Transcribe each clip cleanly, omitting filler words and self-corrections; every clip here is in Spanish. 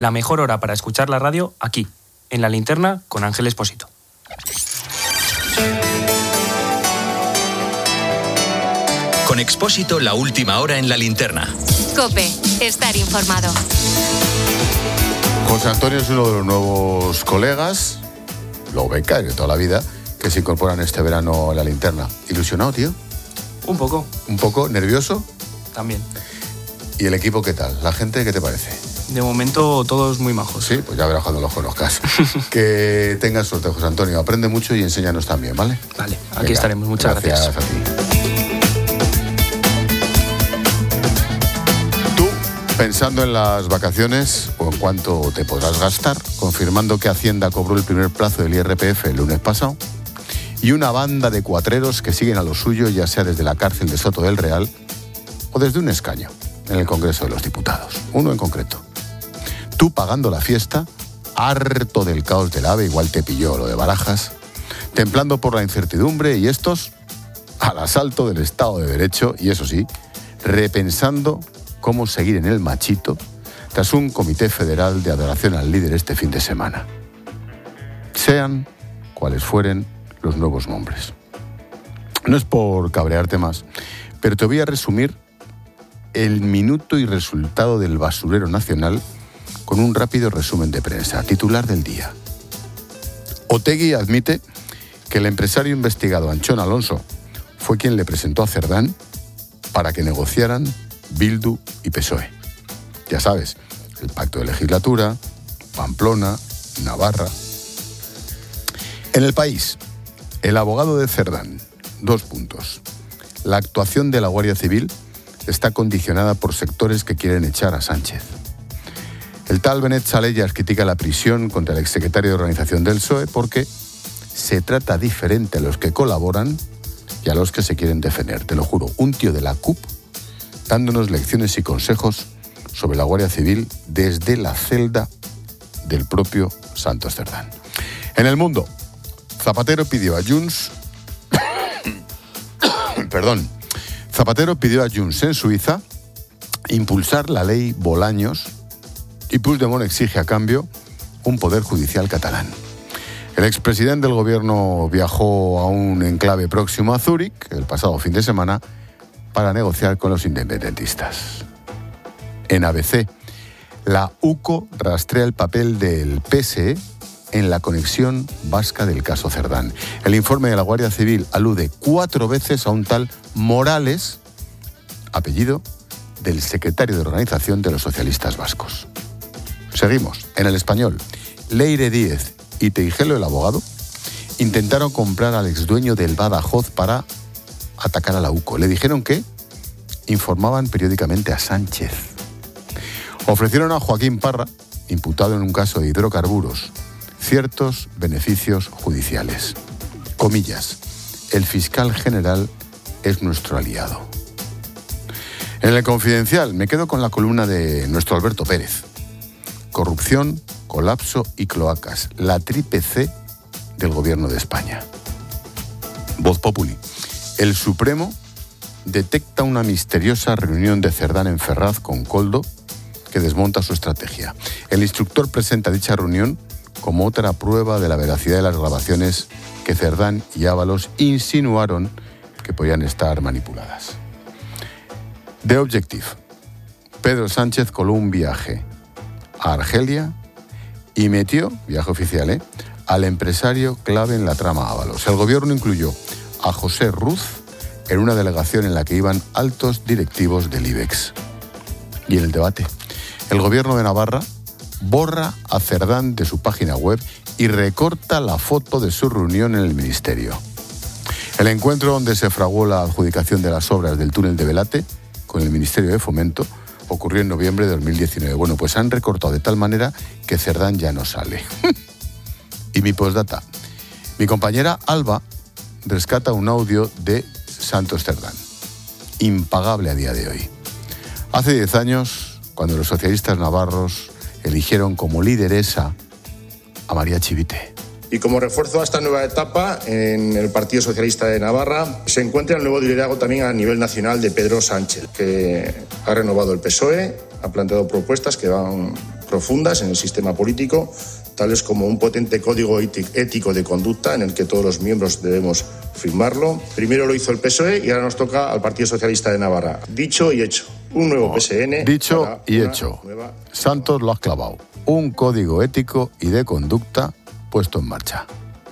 La mejor hora para escuchar la radio, aquí, en La Linterna, con Ángel Expósito. Con Expósito, la última hora en La Linterna. COPE, estar informado. José Antonio es uno de los nuevos colegas, lo becario de toda la vida, que se incorporan este verano a La Linterna. ¿Ilusionado, tío? Un poco. ¿Un poco? ¿Nervioso? También. ¿Y el equipo qué tal? ¿La gente qué te parece? De momento todos muy majos. Sí, pues ya verás cuando los conozcas. Que tengas suerte, José Antonio. Aprende mucho y enséñanos también, ¿vale? Vale, aquí estaremos. Muchas gracias. Gracias a ti. Tú, pensando en las vacaciones o en cuánto te podrás gastar, confirmando que Hacienda cobró el primer plazo del IRPF el lunes pasado, y una banda de cuatreros que siguen a lo suyo, ya sea desde la cárcel de Soto del Real o desde un escaño en el Congreso de los Diputados. Uno en concreto. Tú pagando la fiesta, harto del caos del AVE, igual te pilló lo de Barajas, templando por la incertidumbre, y estos al asalto del Estado de Derecho, y eso sí, repensando cómo seguir en el machito tras un comité federal de adoración al líder este fin de semana. Sean cuales fueren los nuevos nombres. No es por cabrearte más, pero te voy a resumir el minuto y resultado del basurero nacional con un rápido resumen de prensa. Titular del día. Otegi admite que el empresario investigado Anchón Alonso fue quien le presentó a Cerdán para que negociaran Bildu y PSOE. Ya sabes, el pacto de legislatura, Pamplona, Navarra. En El País, el abogado de Cerdán, 2 puntos. La actuación de la Guardia Civil está condicionada por sectores que quieren echar a Sánchez. El tal Benet Salellas critica la prisión contra el exsecretario de organización del PSOE porque se trata diferente a los que colaboran y a los que se quieren defender. Te lo juro, un tío de la CUP dándonos lecciones y consejos sobre la Guardia Civil desde la celda del propio Santos Cerdán. En El Mundo, Zapatero pidió a Junts Zapatero pidió a Junts en Suiza impulsar la ley Bolaños y Puigdemont exige a cambio un poder judicial catalán. El expresidente del gobierno viajó a un enclave próximo a Zúrich el pasado fin de semana para negociar con los independentistas. En ABC, la UCO rastrea el papel del PSE en la conexión vasca del caso Cerdán. El informe de la Guardia Civil alude 4 veces a un tal Morales, apellido del secretario de organización de los socialistas vascos. Seguimos. En El Español, Leire Díez y Teijelo, el abogado, intentaron comprar al exdueño del Badajoz para atacar a la UCO. Le dijeron que informaban periódicamente a Sánchez. Ofrecieron a Joaquín Parra, imputado en un caso de hidrocarburos, ciertos beneficios judiciales. Comillas, el fiscal general es nuestro aliado. En El Confidencial me quedo con la columna de nuestro Alberto Pérez. Corrupción, colapso y cloacas, la triple C del gobierno de España. Voz Populi. El Supremo detecta una misteriosa reunión de Cerdán en Ferraz con Koldo que desmonta su estrategia. El instructor presenta dicha reunión como otra prueba de la veracidad de las grabaciones que Cerdán y Ábalos insinuaron que podían estar manipuladas. The Objective. Pedro Sánchez coló un viaje a Argelia y metió, viaje oficial, al empresario clave en la trama Ábalos. El gobierno incluyó a José Ruz en una delegación en la que iban altos directivos del IBEX. Y en el debate, el gobierno de Navarra borra a Cerdán de su página web y recorta la foto de su reunión en el ministerio. El encuentro donde se fraguó la adjudicación de las obras del túnel de Belate con el Ministerio de Fomento ocurrió en noviembre de 2019. Bueno, pues han recortado de tal manera que Cerdán ya no sale. Y mi postdata. Mi compañera Alba rescata un audio de Santos Cerdán. Impagable a día de hoy. Hace 10 años, cuando los socialistas navarros eligieron como lideresa a María Chivite. Y como refuerzo a esta nueva etapa en el Partido Socialista de Navarra, se encuentra el nuevo liderazgo también a nivel nacional de Pedro Sánchez, que ha renovado el PSOE, ha planteado propuestas que van profundas en el sistema político, tales como un potente código ético de conducta en el que todos los miembros debemos firmarlo. Primero lo hizo el PSOE y ahora nos toca al Partido Socialista de Navarra. Dicho y hecho. Un nuevo PSN. Dicho y hecho. Santos lo has clavado. Un código ético y de conducta puesto en marcha.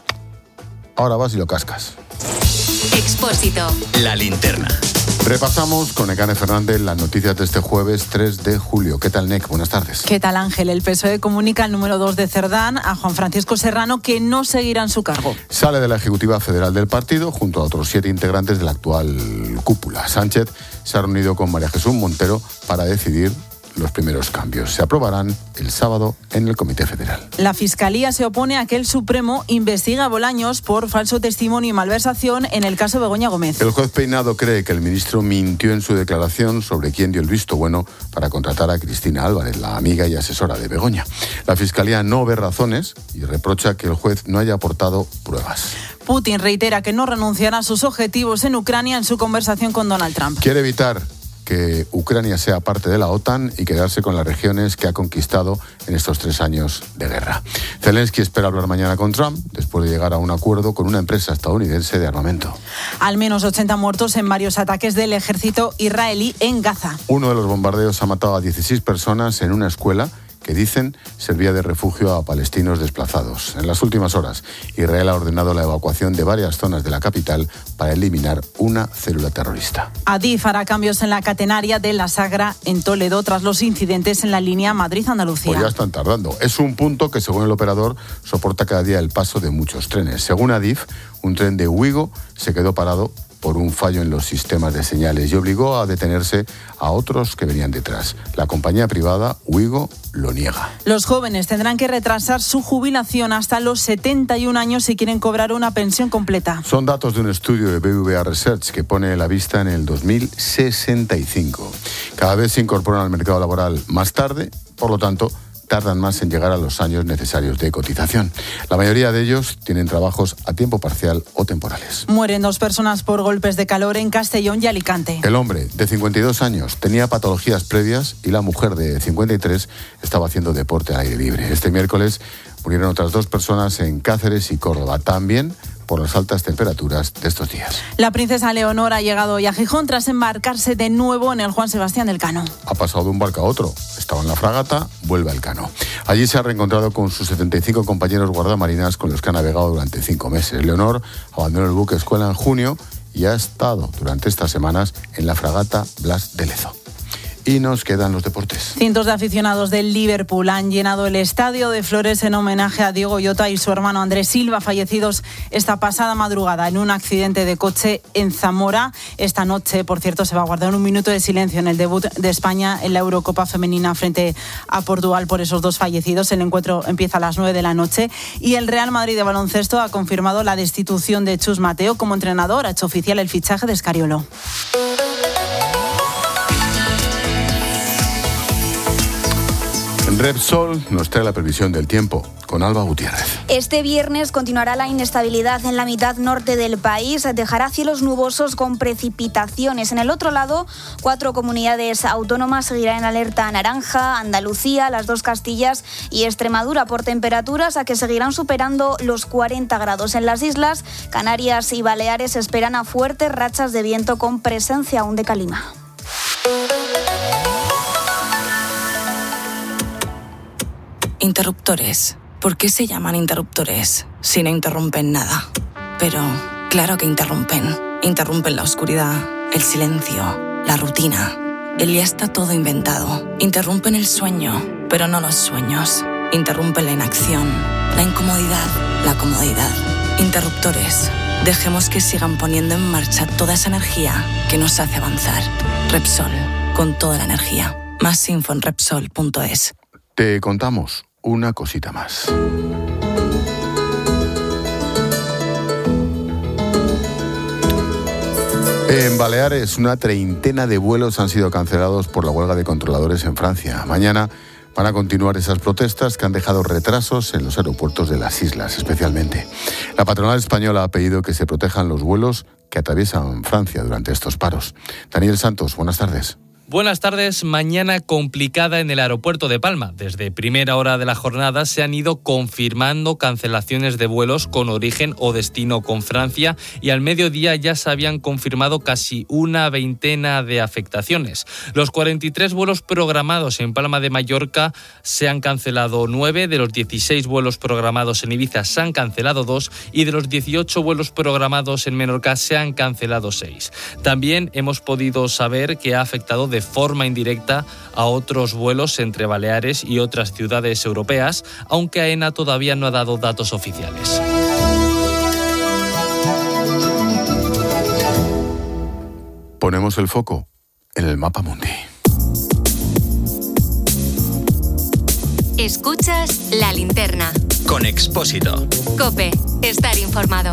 Ahora vas y lo cascas. Expósito. La linterna. Repasamos con Nekane Fernández las noticias de este jueves 3 de julio. ¿Qué tal, Nek? Buenas tardes. ¿Qué tal, Ángel? El PSOE comunica al número 2 de Cerdán, a Juan Francisco Serrano, que no seguirá en su cargo. Sale de la Ejecutiva Federal del partido junto a otros 7 integrantes de la actual cúpula. Sánchez se ha reunido con María Jesús Montero para decidir los primeros cambios. Se aprobarán el sábado en el Comité Federal. La Fiscalía se opone a que el Supremo investigue a Bolaños por falso testimonio y malversación en el caso Begoña Gómez. El juez Peinado cree que el ministro mintió en su declaración sobre quién dio el visto bueno para contratar a Cristina Álvarez, la amiga y asesora de Begoña. La Fiscalía no ve razones y reprocha que el juez no haya aportado pruebas. Putin reitera que no renunciará a sus objetivos en Ucrania en su conversación con Donald Trump. Quiere evitar que Ucrania sea parte de la OTAN y quedarse con las regiones que ha conquistado en estos 3 años de guerra. Zelensky espera hablar mañana con Trump después de llegar a un acuerdo con una empresa estadounidense de armamento. Al menos 80 muertos en varios ataques del ejército israelí en Gaza. Uno de los bombardeos ha matado a 16 personas en una escuela que dicen servía de refugio a palestinos desplazados. En las últimas horas, Israel ha ordenado la evacuación de varias zonas de la capital para eliminar una célula terrorista. Adif hará cambios en la catenaria de La Sagra en Toledo tras los incidentes en la línea Madrid-Andalucía. Pues ya están tardando. Es un punto que, según el operador, soporta cada día el paso de muchos trenes. Según Adif, un tren de Ouigo se quedó parado por un fallo en los sistemas de señales y obligó a detenerse a otros que venían detrás. La compañía privada, Ouigo, lo niega. Los jóvenes tendrán que retrasar su jubilación hasta los 71 años si quieren cobrar una pensión completa. Son datos de un estudio de BBVA Research que pone la vista en el 2065. Cada vez se incorporan al mercado laboral más tarde, por lo tanto, tardan más en llegar a los años necesarios de cotización. La mayoría de ellos tienen trabajos a tiempo parcial o temporales. Mueren 2 personas por golpes de calor en Castellón y Alicante. El hombre, de 52 años, tenía patologías previas y la mujer, de 53, estaba haciendo deporte al aire libre. Este miércoles murieron otras 2 personas en Cáceres y Córdoba, también por las altas temperaturas de estos días. La princesa Leonor ha llegado hoy a Gijón tras embarcarse de nuevo en el Juan Sebastián del Cano. Ha pasado de un barco a otro. Estaba en la fragata, vuelve al Cano. Allí se ha reencontrado con sus 75 compañeros guardamarinas con los que ha navegado durante 5 meses. Leonor abandonó el buque escuela en junio y ha estado durante estas semanas en la fragata Blas de Lezo. Y nos quedan los deportes. Cientos de aficionados del Liverpool han llenado el Estadio de Flores en homenaje a Diego Llota y su hermano Andrés Silva, fallecidos esta pasada madrugada en un accidente de coche en Zamora. Esta noche, por cierto, se va a guardar un minuto de silencio en el debut de España en la Eurocopa Femenina frente a Portugal por esos 2 fallecidos. El encuentro empieza a las 9 de la noche y el Real Madrid de baloncesto ha confirmado la destitución de Chus Mateo como entrenador. Ha hecho oficial el fichaje de Scariolo. Repsol nos trae la previsión del tiempo con Alba Gutiérrez. Este viernes continuará la inestabilidad en la mitad norte del país. Dejará cielos nubosos con precipitaciones. En el otro lado, 4 comunidades autónomas seguirán en alerta naranja: Andalucía, las 2 Castillas y Extremadura, por temperaturas a que seguirán superando los 40 grados. En las islas Canarias y Baleares esperan a fuertes rachas de viento con presencia aún de calima. Interruptores. ¿Por qué se llaman interruptores si no interrumpen nada? Pero claro que interrumpen. Interrumpen la oscuridad, el silencio, la rutina. El ya está todo inventado. Interrumpen el sueño, pero no los sueños. Interrumpen la inacción, la incomodidad, la comodidad. Interruptores. Dejemos que sigan poniendo en marcha toda esa energía que nos hace avanzar. Repsol, con toda la energía. Más info en Repsol.es. Te contamos una cosita más. En Baleares, una treintena de vuelos han sido cancelados por la huelga de controladores en Francia. Mañana van a continuar esas protestas que han dejado retrasos en los aeropuertos de las islas, especialmente. La patronal española ha pedido que se protejan los vuelos que atraviesan Francia durante estos paros. Daniel Santos, buenas tardes. Buenas tardes. Mañana complicada en el aeropuerto de Palma. Desde primera hora de la jornada se han ido confirmando cancelaciones de vuelos con origen o destino con Francia y al mediodía ya se habían confirmado casi una veintena de afectaciones. Los 43 vuelos programados en Palma de Mallorca se han cancelado 9, de los 16 vuelos programados en Ibiza se han cancelado 2 y de los 18 vuelos programados en Menorca se han cancelado 6. También hemos podido saber que ha afectado de forma indirecta a otros vuelos entre Baleares y otras ciudades europeas, aunque AENA todavía no ha dado datos oficiales. Ponemos el foco en el mapa mundi. Escuchas La Linterna. Con Expósito. COPE. Estar informado.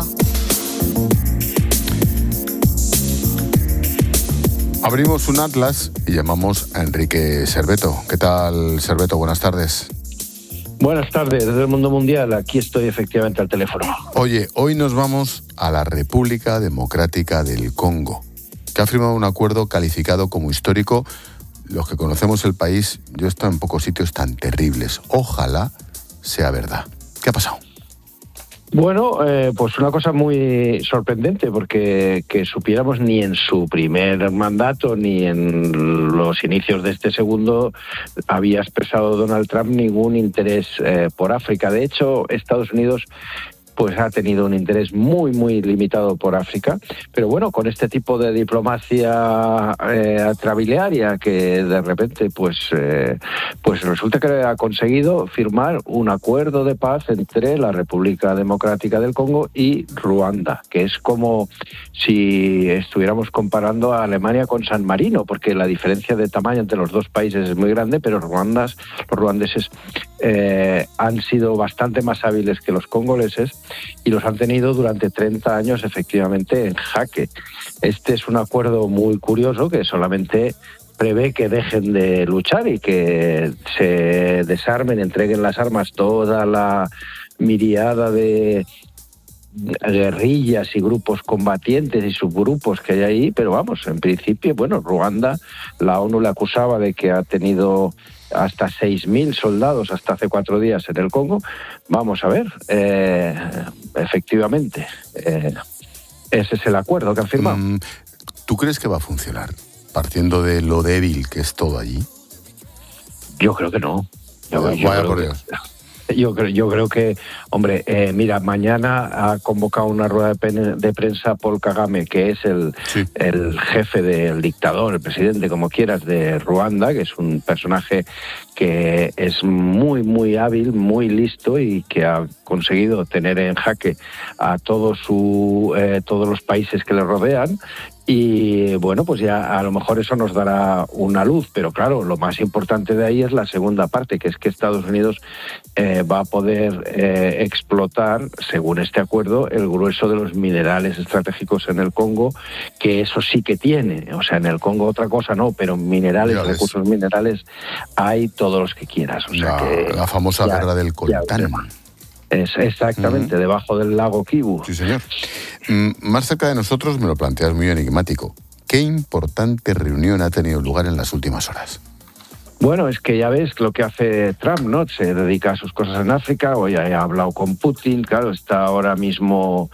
Abrimos un atlas y llamamos a Enrique Serveto. ¿Qué tal, Serveto? Buenas tardes. Buenas tardes, desde el mundo mundial. Aquí estoy efectivamente al teléfono. Oye, hoy nos vamos a la República Democrática del Congo, que ha firmado un acuerdo calificado como histórico. Los que conocemos el país, yo he estado en pocos sitios tan terribles. Ojalá sea verdad. ¿Qué ha pasado? Bueno, pues una cosa muy sorprendente, porque que supiéramos ni en su primer mandato ni en los inicios de este segundo había expresado Donald Trump ningún interés por África. De hecho, Estados Unidos pues ha tenido un interés muy, muy limitado por África. Pero bueno, con este tipo de diplomacia atrabiliaria que de repente pues resulta que ha conseguido firmar un acuerdo de paz entre la República Democrática del Congo y Ruanda, que es como si estuviéramos comparando a Alemania con San Marino, porque la diferencia de tamaño entre los dos países es muy grande, pero los ruandeses han sido bastante más hábiles que los congoleses y los han tenido durante 30 años efectivamente en jaque. Este es un acuerdo muy curioso que solamente prevé que dejen de luchar y que se desarmen, entreguen las armas toda la miriada de guerrillas y grupos combatientes y subgrupos que hay ahí, pero vamos, en principio, bueno, Ruanda, la ONU le acusaba de que ha tenido hasta 6.000 soldados hasta hace 4 días en el Congo. Vamos a ver, efectivamente, ese es el acuerdo que han firmado. ¿Tú crees que va a funcionar, partiendo de lo débil que es todo allí? Yo creo que no. Vaya por Dios. Yo creo que, hombre, mira, mañana ha convocado una rueda de prensa Paul Kagame, que es el jefe del dictador, el presidente, como quieras, de Ruanda, que es un personaje que es muy, muy hábil, muy listo y que ha conseguido tener en jaque a todos los países que le rodean. Y bueno, pues ya a lo mejor eso nos dará una luz, pero claro, lo más importante de ahí es la segunda parte, que es que Estados Unidos va a poder explotar, según este acuerdo, el grueso de los minerales estratégicos en el Congo, que eso sí que tiene. O sea, en el Congo otra cosa no, pero minerales, recursos minerales, hay todos los que quieras. O sea la famosa guerra del coltán. Es exactamente, debajo del lago Kivu. Sí, señor. Más cerca de nosotros me lo planteas muy enigmático. ¿Qué importante reunión ha tenido lugar en las últimas horas? Bueno, es que ya ves lo que hace Trump, ¿no? Se dedica a sus cosas en África, hoy ha hablado con Putin, claro, está ahora mismo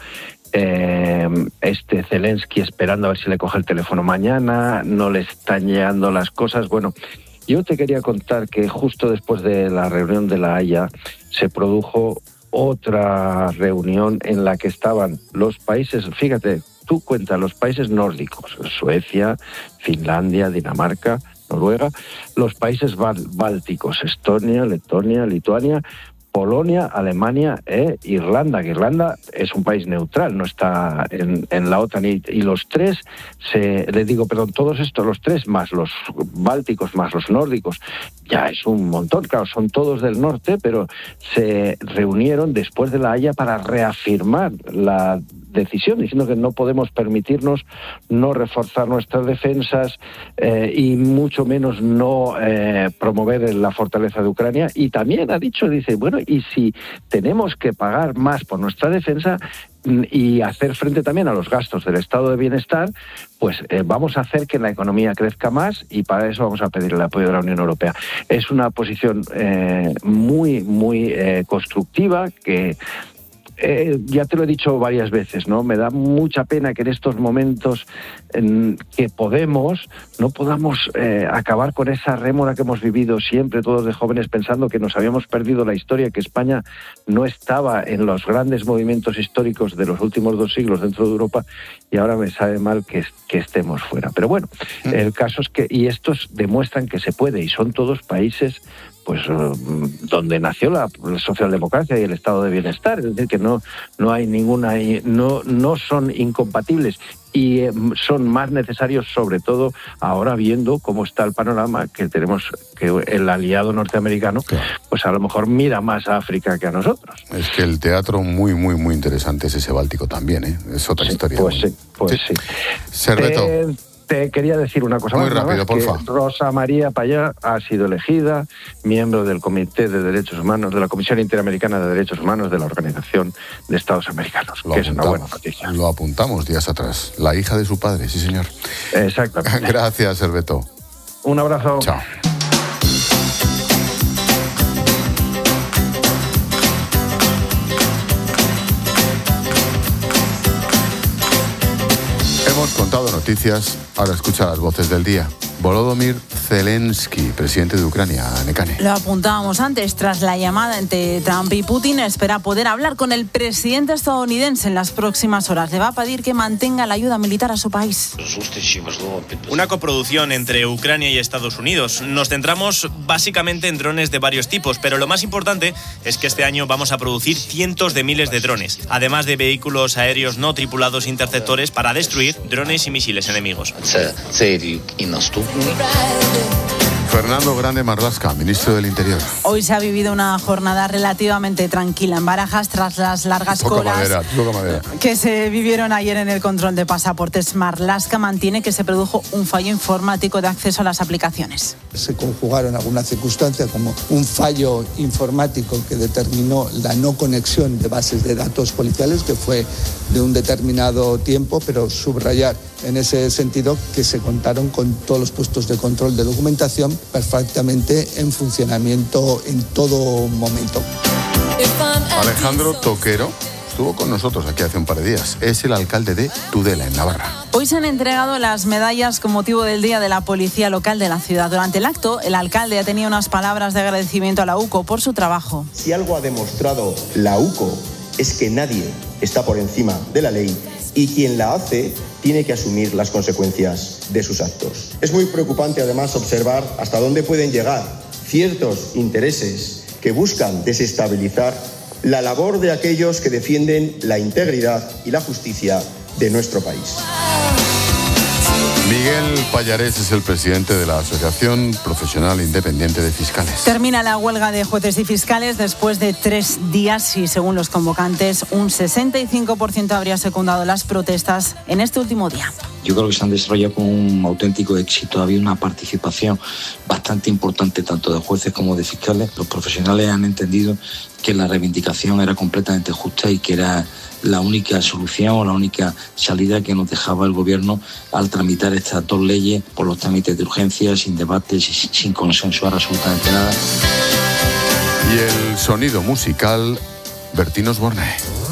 Zelensky esperando a ver si le coge el teléfono mañana, no le están llegando las cosas. Bueno, yo te quería contar que justo después de la reunión de La Haya se produjo otra reunión en la que estaban los países, fíjate, tú cuentas, los países nórdicos, Suecia, Finlandia, Dinamarca, Noruega, los países bálticos, Estonia, Letonia, Lituania, Polonia, Alemania e Irlanda, que Irlanda es un país neutral, no está en la OTAN, y los tres, todos estos, los tres más los bálticos más los nórdicos, ya es un montón, claro, son todos del norte, pero se reunieron después de La Haya para reafirmar la decisión, diciendo que no podemos permitirnos no reforzar nuestras defensas y mucho menos no promover la fortaleza de Ucrania. Y también dice, bueno, y si tenemos que pagar más por nuestra defensa, y hacer frente también a los gastos del estado de bienestar, pues vamos a hacer que la economía crezca más y para eso vamos a pedir el apoyo de la Unión Europea. Es una posición muy constructiva que... ya te lo he dicho varias veces, ¿no? Me da mucha pena que en estos momentos que no podamos acabar con esa rémora que hemos vivido siempre todos de jóvenes pensando que nos habíamos perdido la historia, que España no estaba en los grandes movimientos históricos de los últimos 2 siglos dentro de Europa y ahora me sabe mal que estemos fuera. Pero bueno, el caso es que, y estos demuestran que se puede y son todos países pues donde nació la socialdemocracia y el estado de bienestar, es decir, que no hay ninguna, no son incompatibles y son más necesarios, sobre todo ahora viendo cómo está el panorama, que tenemos que el aliado norteamericano pues a lo mejor mira más a África que a nosotros. Es que el teatro muy Interesante es ese Báltico también, ¿eh? Es otra historia. Pues sí. Serveto. Te quería decir una cosa muy rápido, porfa. Rosa María Payá ha sido elegida miembro del Comité de Derechos Humanos, de la Comisión Interamericana de Derechos Humanos de la Organización de Estados Americanos, que es una buena noticia. Lo apuntamos días atrás. La hija de su padre, sí señor. Exactamente. Gracias, Serveto. Un abrazo. Chao. Hemos contado noticias, ahora escucha las voces del día. Volodymyr Zelensky, presidente de Ucrania, Nekane. Lo apuntábamos antes, tras la llamada entre Trump y Putin, espera poder hablar con el presidente estadounidense en las próximas horas. Le va a pedir que mantenga la ayuda militar a su país. Una coproducción entre Ucrania y Estados Unidos. Nos centramos básicamente en drones de varios tipos, pero lo más importante es que este año vamos a producir cientos de miles de drones, además de vehículos aéreos no tripulados interceptores para destruir drones y misiles enemigos. Fernando Grande Marlaska, ministro del Interior. Hoy se ha vivido una jornada relativamente tranquila en Barajas tras las largas colas que se vivieron ayer en el control de pasaportes. Marlaska mantiene que se produjo un fallo informático de acceso a las aplicaciones. Se conjugaron algunas circunstancias como un fallo informático que determinó la no conexión de bases de datos policiales, que fue de un determinado tiempo, pero subrayar en ese sentido que se contaron con todos los puestos de control de documentación perfectamente en funcionamiento en todo momento. Alejandro Toquero estuvo con nosotros aquí hace un par de días. Es el alcalde de Tudela, en Navarra. Hoy se han entregado las medallas con motivo del Día de la Policía Local de la ciudad. Durante el acto, el alcalde ha tenido unas palabras de agradecimiento a la UCO por su trabajo. Si algo ha demostrado la UCO es que nadie está por encima de la ley y quien la hace tiene que asumir las consecuencias de sus actos. Es muy preocupante además observar hasta dónde pueden llegar ciertos intereses que buscan desestabilizar la labor de aquellos que defienden la integridad y la justicia de nuestro país. Miguel Pallarés es el presidente de la Asociación Profesional Independiente de Fiscales. Termina la huelga de jueces y fiscales después de 3 días y, según los convocantes, un 65% habría secundado las protestas en este último día. Yo creo que se han desarrollado con un auténtico éxito. Había una participación bastante importante tanto de jueces como de fiscales. Los profesionales han entendido que la reivindicación era completamente justa y que era la única solución o la única salida que nos dejaba el gobierno al tramitar estas 2 leyes por los trámites de urgencia, sin debates y sin consensuar absolutamente nada. Y el sonido musical, Bertín Osborne.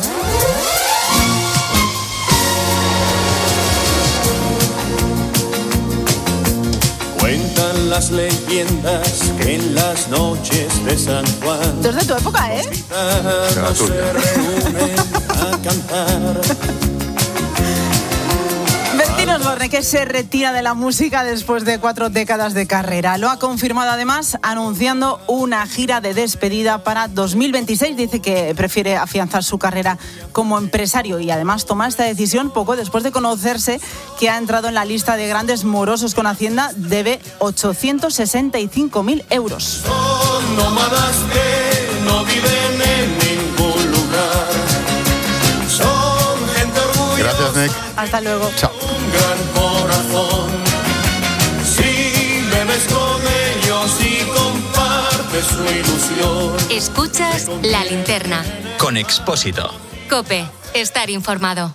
Cuentan las leyendas que en las noches de San Juan... Esto es de tu época, ¿eh? Los se reúnen a cantar. Bertín Osborne, que se retira de la música después de 4 décadas de carrera. Lo ha confirmado además anunciando una gira de despedida para 2026. Dice que prefiere afianzar su carrera como empresario y además toma esta decisión poco después de conocerse que ha entrado en la lista de grandes morosos con Hacienda. Debe 865.000 euros. Son nómadas que no viven en ningún lugar. Son gente orgullosa. Gracias, Nick. Hasta luego. Chao. Un gran corazón. Si bebes con ellos y compartes su ilusión. Escuchas La Linterna. Con Expósito. COPE. Estar informado.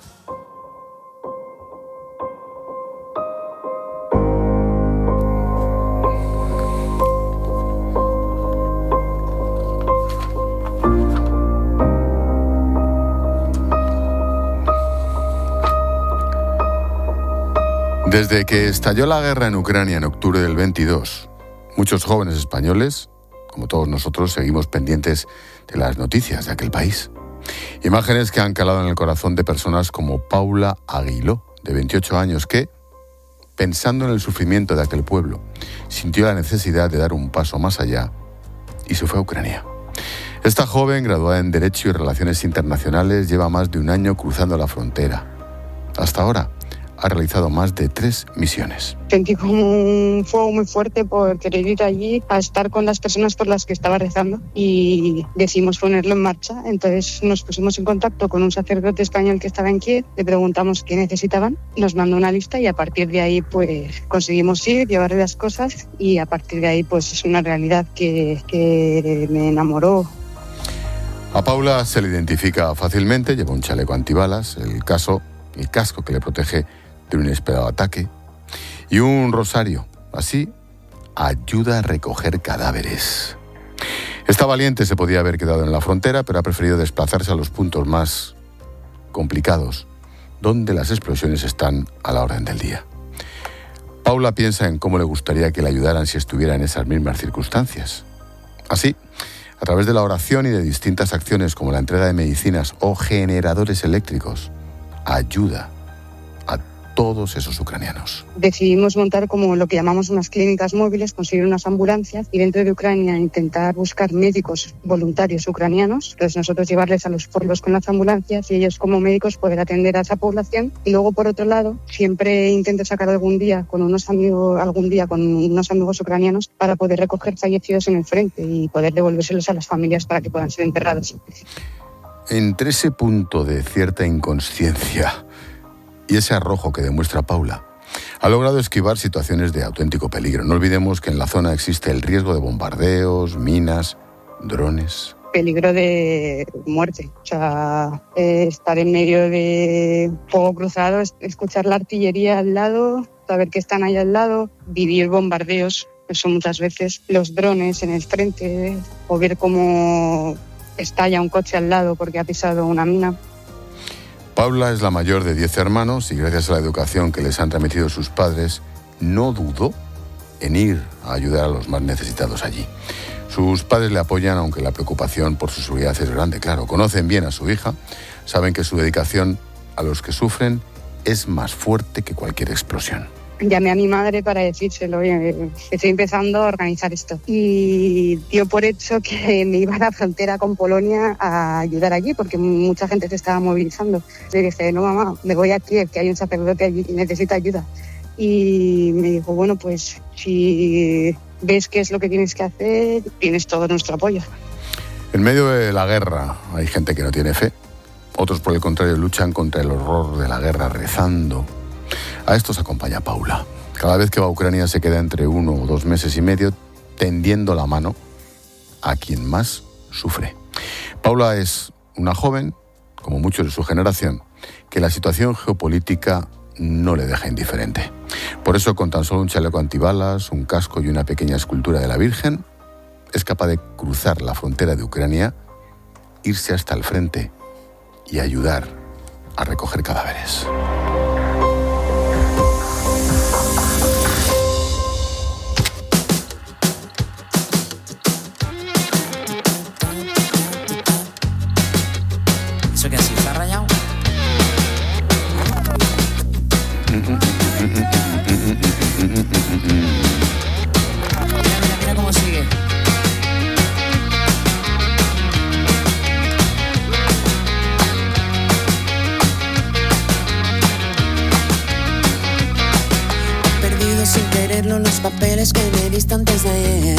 Desde que estalló la guerra en Ucrania en octubre del 22, muchos jóvenes españoles, como todos nosotros, seguimos pendientes de las noticias de aquel país. Imágenes que han calado en el corazón de personas como Paula Aguiló, de 28 años, que, pensando en el sufrimiento de aquel pueblo, sintió la necesidad de dar un paso más allá y se fue a Ucrania. Esta joven, graduada en Derecho y Relaciones Internacionales, lleva más de un año cruzando la frontera. Hasta ahora ha realizado más de 3 misiones. Sentí como un fuego muy fuerte por querer ir allí a estar con las personas por las que estaba rezando y decidimos ponerlo en marcha. Entonces nos pusimos en contacto con un sacerdote español que estaba en Kiev, le preguntamos qué necesitaban, nos mandó una lista y a partir de ahí pues conseguimos ir, llevarle las cosas y a partir de ahí pues es una realidad que me enamoró. A Paula se le identifica fácilmente, lleva un chaleco antibalas, el casco que le protege de un inesperado ataque, y un rosario. Así, ayuda a recoger cadáveres. Esta valiente se podía haber quedado en la frontera, pero ha preferido desplazarse a los puntos más complicados, donde las explosiones están a la orden del día. Paula piensa en cómo le gustaría que le ayudaran si estuviera en esas mismas circunstancias. Así, a través de la oración y de distintas acciones como la entrega de medicinas o generadores eléctricos, ayuda a todos esos ucranianos. Decidimos montar como lo que llamamos unas clínicas móviles, conseguir unas ambulancias y dentro de Ucrania intentar buscar médicos voluntarios ucranianos. Entonces nosotros llevarles a los pueblos con las ambulancias y ellos como médicos poder atender a esa población. Y luego por otro lado siempre intento sacar algún día con unos amigos ucranianos para poder recoger fallecidos en el frente y poder devolvérselos a las familias para que puedan ser enterrados. Entre ese punto de cierta inconsciencia y ese arrojo que demuestra Paula, ha logrado esquivar situaciones de auténtico peligro. No olvidemos que en la zona existe el riesgo de bombardeos, minas, drones. Peligro de muerte. O sea, estar en medio de fuego cruzado, escuchar la artillería al lado, saber que están ahí al lado, vivir bombardeos, eso muchas veces, los drones en el frente, o ver cómo estalla un coche al lado porque ha pisado una mina. Paula es la mayor de 10 hermanos y gracias a la educación que les han transmitido sus padres, no dudó en ir a ayudar a los más necesitados allí. Sus padres le apoyan, aunque la preocupación por su seguridad es grande, claro. Conocen bien a su hija, saben que su dedicación a los que sufren es más fuerte que cualquier explosión. Llamé a mi madre para decírselo, oye, estoy empezando a organizar esto. Y dio por hecho que me iba a la frontera con Polonia a ayudar allí, porque mucha gente se estaba movilizando. Le dije, no mamá, me voy a Kiev, que hay un sacerdote allí y necesita ayuda. Y me dijo, bueno, pues si ves qué es lo que tienes que hacer, tienes todo nuestro apoyo. En medio de la guerra hay gente que no tiene fe. Otros, por el contrario, luchan contra el horror de la guerra rezando. A estos acompaña Paula. Cada vez que va a Ucrania se queda entre 1 o 2 meses y medio tendiendo la mano a quien más sufre. Paula es una joven, como muchos de su generación, que la situación geopolítica no le deja indiferente. Por eso, con tan solo un chaleco antibalas, un casco y una pequeña escultura de la Virgen, es capaz de cruzar la frontera de Ucrania, irse hasta el frente y ayudar a recoger cadáveres. ¿Eso qué así? ¿Está rayado? Mira cómo sigue. He perdido sin quererlo los papeles que me diste antes de ayer.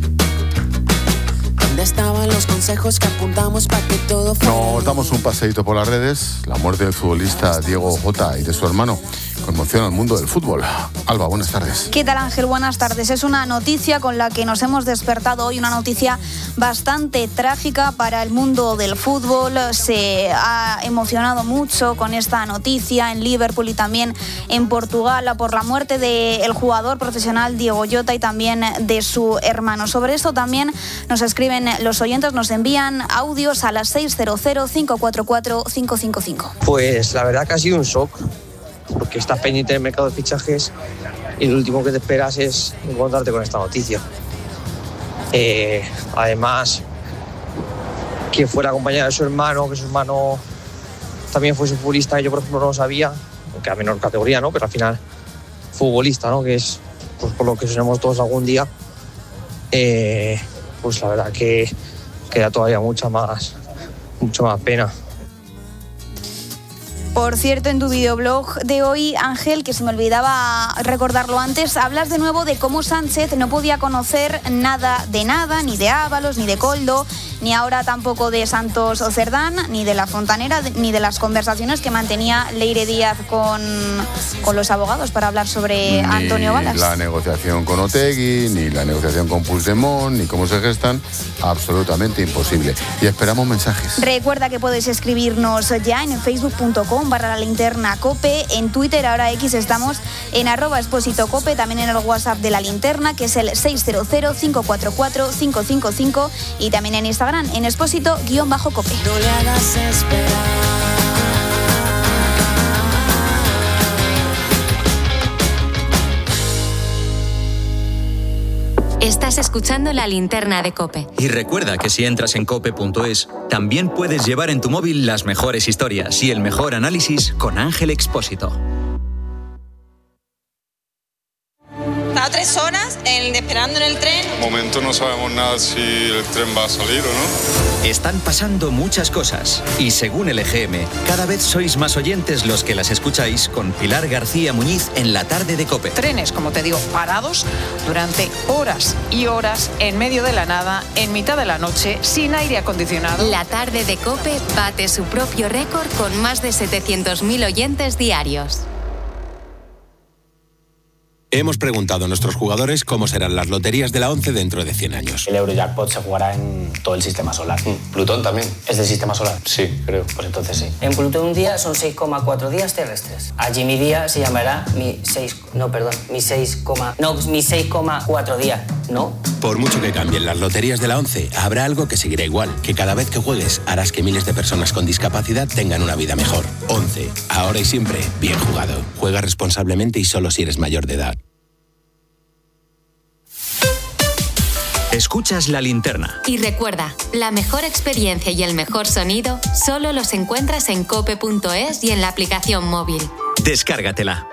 ¿Dónde estaban los consejos que apuntamos para que todo fuera? Nos damos un paseíto por las redes. La muerte del futbolista Diego Jota y de su hermano conmociona al mundo del fútbol. Alba, buenas tardes. ¿Qué tal, Ángel? Buenas tardes. Es una noticia con la que nos hemos despertado hoy, una noticia bastante trágica para el mundo del fútbol. Se ha emocionado mucho con esta noticia en Liverpool y también en Portugal por la muerte del jugador profesional Diogo Jota y también de su hermano. Sobre esto también nos escriben los oyentes, nos envían audios a las 600-544-555. Pues la verdad que ha sido un shock, porque estás pendiente del mercado de fichajes y lo último que te esperas es encontrarte con esta noticia. Además, que fuera acompañado de su hermano, que su hermano también fuese futbolista, yo por ejemplo no lo sabía, aunque a menor categoría, ¿no? Pero al final futbolista, ¿no? Que es pues por lo que seremos todos algún día. Pues la verdad que queda todavía mucha más pena. Por cierto, en tu videoblog de hoy, Ángel, que se me olvidaba recordarlo antes, hablas de nuevo de cómo Sánchez no podía conocer nada, ni de Ábalos, ni de Koldo, ni ahora tampoco de Santos o Cerdán, ni de la Fontanera, ni de las conversaciones que mantenía Leire Díaz con los abogados para hablar sobre Antonio Balas. Ni la negociación con Otegi, ni la negociación con Puigdemont, ni cómo se gestan, absolutamente imposible. Y esperamos mensajes. Recuerda que puedes escribirnos ya en facebook.com/lalinternacope, en Twitter, ahora X, estamos en @expósitocope, también en el WhatsApp de La Linterna, que es el 600-544-555, y también en Instagram, en expósito_cope. No le hagas esperar. Estás escuchando La Linterna de COPE. Y recuerda que si entras en cope.es, también puedes llevar en tu móvil las mejores historias y el mejor análisis con Ángel Expósito. Estaba 3 horas esperando en el tren. De momento no sabemos nada si el tren va a salir o no. Están pasando muchas cosas y según el EGM, cada vez sois más oyentes los que las escucháis con Pilar García Muñiz en La Tarde de COPE. Trenes, como te digo, parados durante horas y horas en medio de la nada, en mitad de la noche, sin aire acondicionado. La Tarde de COPE bate su propio récord con más de 700.000 oyentes diarios. Hemos preguntado a nuestros jugadores cómo serán las loterías de la 11 dentro de 100 años. El Eurojackpot se jugará en todo el sistema solar. ¿Plutón también? ¿Es del sistema solar? Sí, creo. Pues entonces sí. En Plutón un día son 6,4 días terrestres. Allí mi día se llamará mis 6,4 días, ¿no? Por mucho que cambien las loterías de la 11, habrá algo que seguirá igual, que cada vez que juegues harás que miles de personas con discapacidad tengan una vida mejor. 11, ahora y siempre, bien jugado. Juega responsablemente y solo si eres mayor de edad. Escuchas La Linterna. Y recuerda, la mejor experiencia y el mejor sonido solo los encuentras en cope.es y en la aplicación móvil. Descárgatela.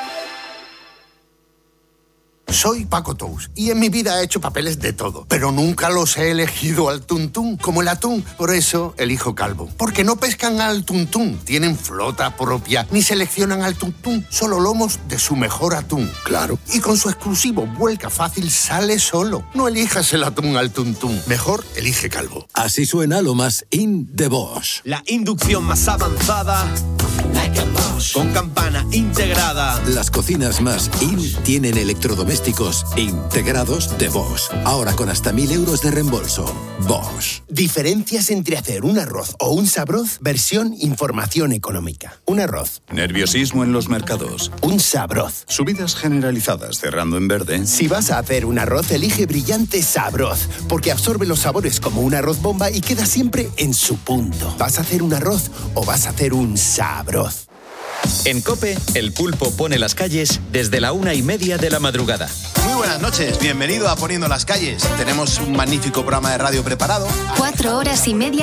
Soy Paco Tous y en mi vida he hecho papeles de todo, pero nunca los he elegido al tuntún, como el atún. Por eso elijo Calvo, porque no pescan al tuntún, tienen flota propia, ni seleccionan al tuntún, solo lomos de su mejor atún, claro. Y con su exclusivo vuelca fácil sale solo. No elijas el atún al tuntún, mejor elige Calvo. Así suena lo más in de Bosch. La inducción más avanzada, con campana integrada. Las cocinas más in tienen electrodomésticos integrados de Bosch. Ahora con hasta 1.000 euros de reembolso. Bosch. Diferencias entre hacer un arroz o un sabroz, versión información económica. Un arroz. Nerviosismo en los mercados. Un sabroz. Subidas generalizadas cerrando en verde. Si vas a hacer un arroz, elige Brillante Sabroz, porque absorbe los sabores como un arroz bomba y queda siempre en su punto. ¿Vas a hacer un arroz o vas a hacer un sabroz? En COPE, el pulpo pone las calles desde la 1:30 de la madrugada. Muy buenas noches, bienvenido a Poniendo las Calles. Tenemos un magnífico programa de radio preparado. 4 horas y media